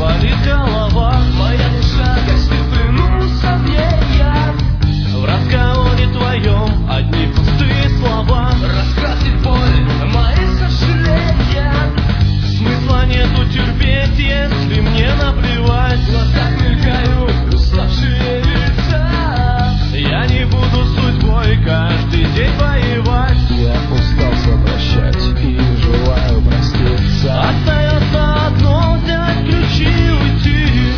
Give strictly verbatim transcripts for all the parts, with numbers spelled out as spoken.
болит голова. Моя душа гостит, клянусь, я в разговоре твоем одни пустые слова. Раскрасит боль мои сожаления, смысла нету терпеть, если мне наплевать. В глазах мелькают уставшие лица, я не буду с судьбой каждый день воевать. Я устал прощать и желаю проститься. Остается одно — взять ключи и уйти,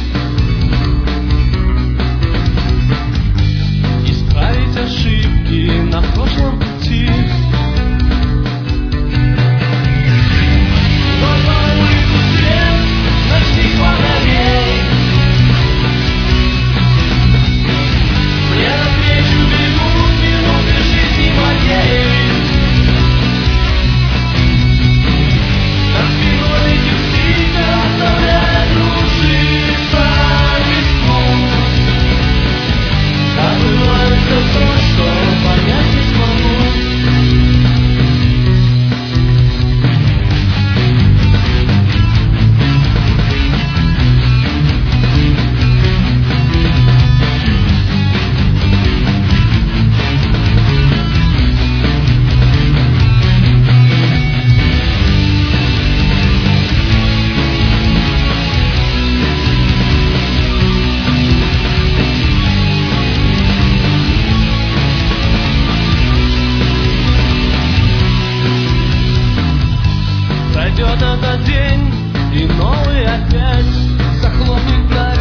исправить ошибки на прошлом пути. Пройдет этот день, и новый опять захлопнет на